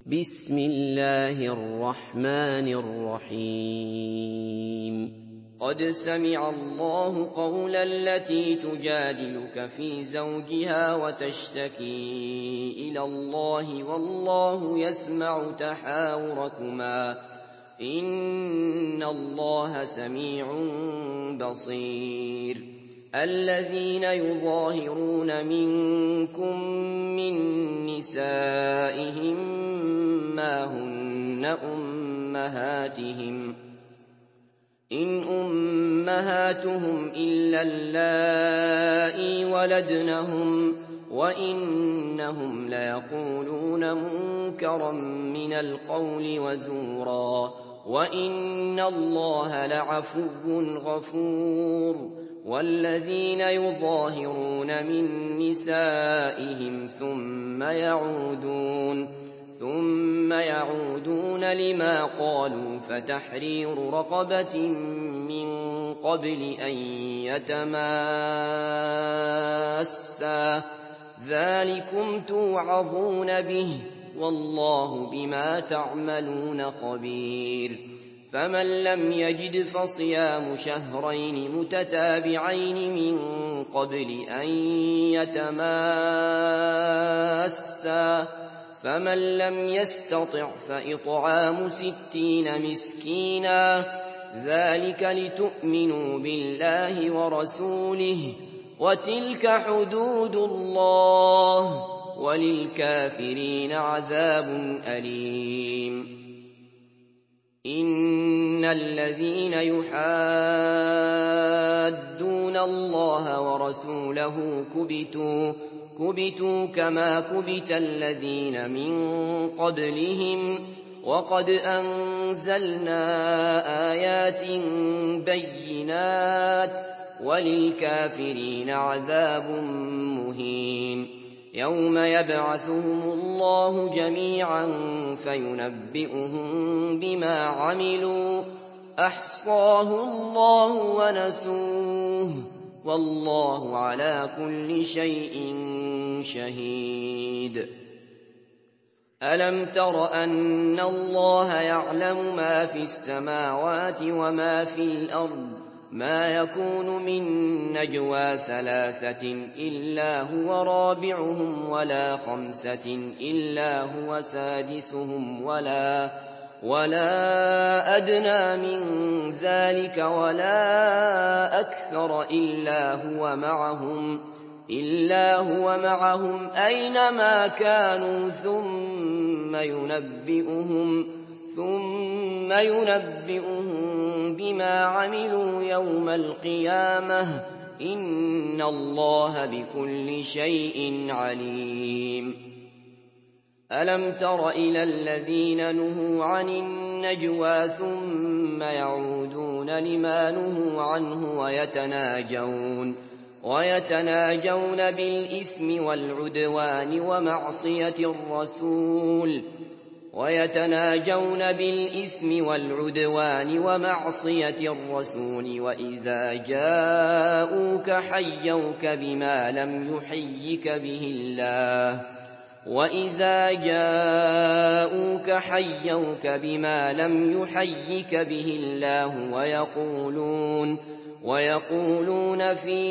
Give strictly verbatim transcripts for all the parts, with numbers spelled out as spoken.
بسم الله الرحمن الرحيم قد سمع الله قول التي تجادلك في زوجها وتشتكي إلى الله والله يسمع تحاوركما إن الله سميع بصير الذين يظاهرون منكم من نسائهم ما هن أمهاتهم إن أمهاتهم إلا اللائي ولدنهم وإنهم ليقولون منكرا من القول وزورا وإن الله لعفو غفور والذين يظاهرون من نسائهم ثم يعودون ثم يعودون لما قالوا فتحرير رقبة من قبل أن يتماسا ذلكم توعظون به والله بما تعملون خبير فمن لم يجد فصيام شهرين متتابعين من قبل أن يتماسا فمن لم يستطع فإطعام ستين مسكينا ذلك لتؤمنوا بالله ورسوله وتلك حدود الله وللكافرين عذاب أليم إن الذين يحادون الله ورسوله كبتوا كبتوا كما كبت الذين من قبلهم وقد أنزلنا آيات بينات وللكافرين عذاب مهين يوم يبعثهم الله جميعا فينبئهم بما عملوا أحصاه الله ونسوه والله على كل شيء شهيد ألم تر أن الله يعلم ما في السماوات وما في الأرض ما يكون من نجوى ثلاثة إلا هو رابعهم ولا خمسة إلا هو سادسهم ولا ولا أدنى من ذلك ولا أكثر إلا هو معهم إلا هو معهم أينما كانوا ثم ينبئهم ثم ينبئهم بما عملوا يوم القيامة إن الله بكل شيء عليم ألم تر إلى الذين نهوا عن النجوى ثم يعودون لما نهوا عنه ويتناجون ويتناجون بالإثم والعدوان ومعصية الرسول ويتناجون بالإثم والعدوان ومعصية الرسول وإذا جاءوك حيوك بما لم يحيك به الله وإذا جاءوك حيوك بما لم يحيك به الله ويقولون ويقولون في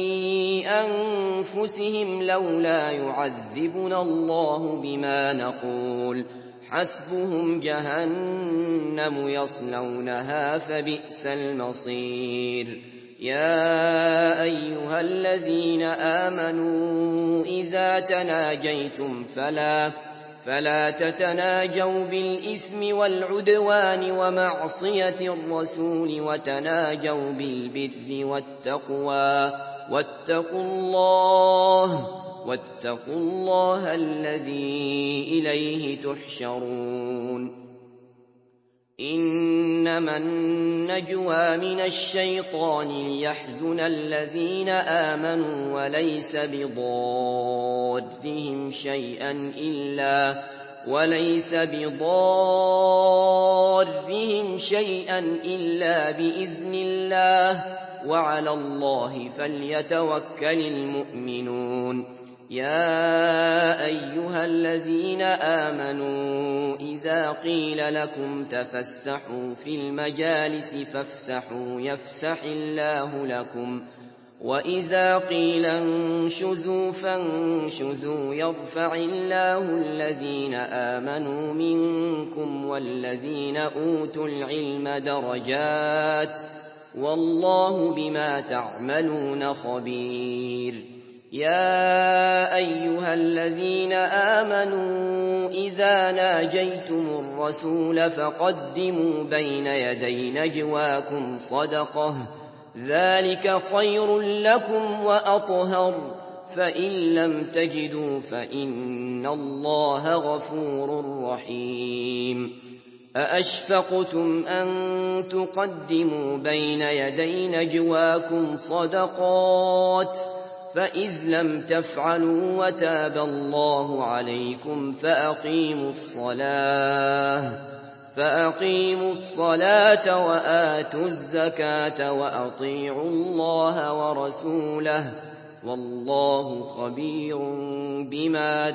أنفسهم لولا يعذبنا الله بما نقول حسبهم جهنم يصلونها فبئس المصير يا أيها الذين آمنوا إذا تناجيتم فلا فلا تتناجوا بالإثم والعدوان ومعصية الرسول وتناجوا بالبر والتقوى واتقوا الله واتقوا الله الذي إليه تحشرون إنما النجوى من الشيطان ليحزن الذين آمنوا وليس بضارهم شيئا إلا وليس بضارهم شيئا إلا بإذن الله وعلى الله فليتوكل المؤمنون يَا أَيُّهَا الَّذِينَ آمَنُوا إِذَا قِيلَ لَكُمْ تَفَسَّحُوا فِي الْمَجَالِسِ فَافْسَحُوا يَفْسَحِ اللَّهُ لَكُمْ ۖ وَإِذَا قِيلَ انشُزُوا فَانشُزُوا يَرْفَعِ اللَّهُ الَّذِينَ آمَنُوا مِنكُمْ وَالَّذِينَ أُوتُوا الْعِلْمَ دَرَجَاتٍ ۚ وَاللَّهُ بِمَا تَعْمَلُونَ خَبِيرٌ. يَا أَيُّهَا الَّذِينَ آمَنُوا إِذَا نَاجَيْتُمُ الرَّسُولَ فَقَدِّمُوا بَيْنَ يَدَيْ نَجْوَاكُمْ صَدَقَةً ۚ ذَٰلِكَ خَيْرٌ لَّكُمْ وَأَطْهَرُ ۚ فَإِن لَّمْ تَجِدُوا فَإِنَّ اللَّهَ غَفُورٌ رَّحِيمٌ. أَأَشْفَقْتُمْ أَن تُقَدِّمُوا بَيْنَ يَدَيْ نَجْوَاكُمْ صَدَقَاتٍ ۚ فَإِذْ لَمْ تَفْعَلُوا وَتَابَ اللَّهُ عَلَيْكُمْ فَأَقِيمُوا الصَّلَاةَ فَأَقِيمُوا الصَّلَاةَ وَآتُوا الزَّكَاةَ وَأَطِيعُوا اللَّهَ وَرَسُولَهُ ۚ وَاللَّهُ خَبِيرٌ بِمَا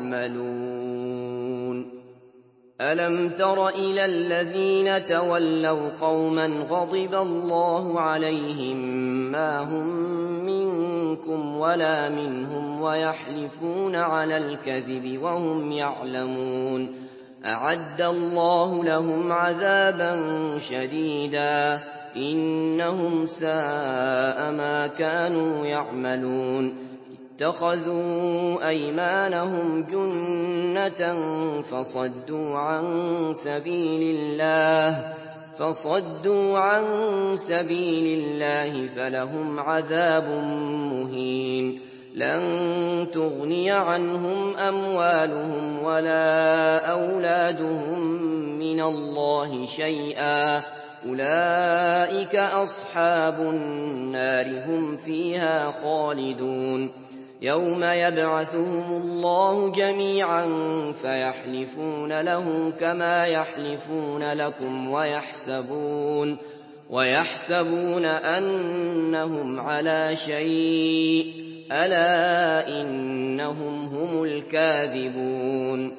تَعْمَلُونَ. أَلَمْ تَرَ إِلَى الَّذِينَ تَوَلَّوْا قَوْمًا غَضِبَ اللَّهُ عَلَيْهِم مَّا هُم مِّنكُمْ وَلَا مِنْهُمْ وَيَحْلِفُونَ عَلَى الْكَذِبِ وَهُمْ يَعْلَمُونَ. أَعَدَّ اللَّهُ لَهُمْ عَذَابًا شَدِيدًا ۖ إِنَّهُمْ سَاءَ مَا كَانُوا يَعْمَلُونَ. اتَّخَذُوا أَيْمَانَهُمْ جُنَّةً فَصَدُّوا عَن سَبِيلِ اللَّهِ فَصَدُّوا عَن سَبِيلِ اللَّهِ فَلَهُمْ عَذَابٌ مُّهِينٌ. لَّن تُغْنِيَ عَنْهُمْ أَمْوَالُهُمْ وَلَا أَوْلَادُهُم مِّنَ اللَّهِ شَيْئًا ۚ أُولَٰئِكَ أَصْحَابُ النَّارِ ۖ هُمْ فِيهَا خَالِدُونَ. يَوْمَ يَبْعَثُهُمُ اللَّهُ جَمِيعًا فَيَحْلِفُونَ لَهُ كَمَا يَحْلِفُونَ لَكُمْ وَيَحْسَبُونَ وَيَحْسَبُونَ أَنَّهُمْ عَلَىٰ شَيْءٍ ۚ أَلَا إِنَّهُمْ هُمُ الْكَاذِبُونَ.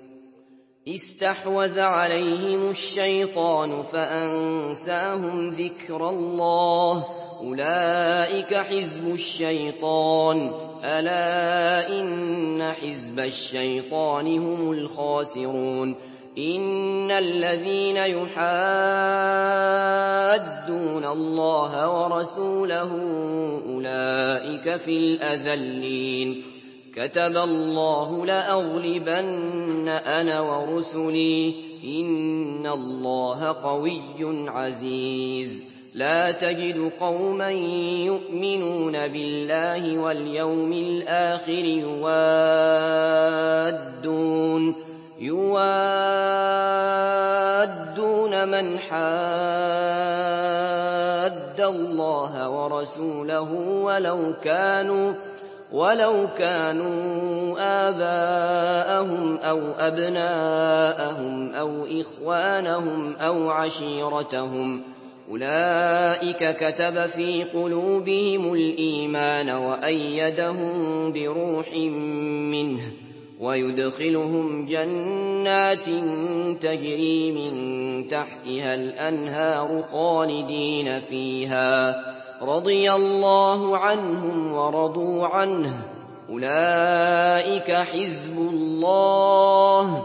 اسْتَحْوَذَ عَلَيْهِمُ الشَّيْطَانُ فَأَنسَاهُمْ ذِكْرَ اللَّهِ ۚ أُولَٰئِكَ حِزْبُ الشَّيْطَانِ ۚ أَلَا إِنَّ حِزْبَ الشَّيْطَانِ هُمُ الْخَاسِرُونَ. إِنَّ الَّذِينَ يُحَادُّونَ اللَّهَ وَرَسُولَهُ أُولَٰئِكَ فِي الْأَذَلِّينَ. كَتَبَ اللَّهُ لَأَغْلِبَنَّ أَنَا وَرُسُلِي ۚ إِنَّ اللَّهَ قَوِيٌّ عَزِيزٌ. لَّا تَجِدُ قَوْمًا يُؤْمِنُونَ بِاللَّهِ وَالْيَوْمِ الْآخِرِ يُوَادُّونَ يُوَادُّونَ مَنْ حَادَّ اللَّهَ وَرَسُولَهُ وَلَوْ كَانُوا وَلَوْ كَانُوا آبَاءَهُمْ أَوْ أَبْنَاءَهُمْ أَوْ إِخْوَانَهُمْ أَوْ عَشِيرَتَهُمْ ۚ أُولَٰئِكَ كَتَبَ فِي قُلُوبِهِمُ الْإِيمَانَ وَأَيَّدَهُم بِرُوحٍ مِّنْهُ ۖ وَيُدْخِلُهُمْ جَنَّاتٍ تَجْرِي مِن تَحْتِهَا الْأَنْهَارُ خَالِدِينَ فِيهَا ۚ رَضِيَ اللَّهُ عَنْهُمْ وَرَضُوا عَنْهُ ۚ أُولَٰئِكَ حِزْبُ اللَّهِ ۚ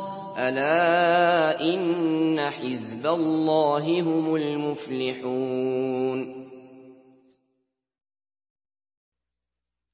أَلَا إِنَّ حِزْبَ اللَّهِ هُمُ الْمُفْلِحُونَ.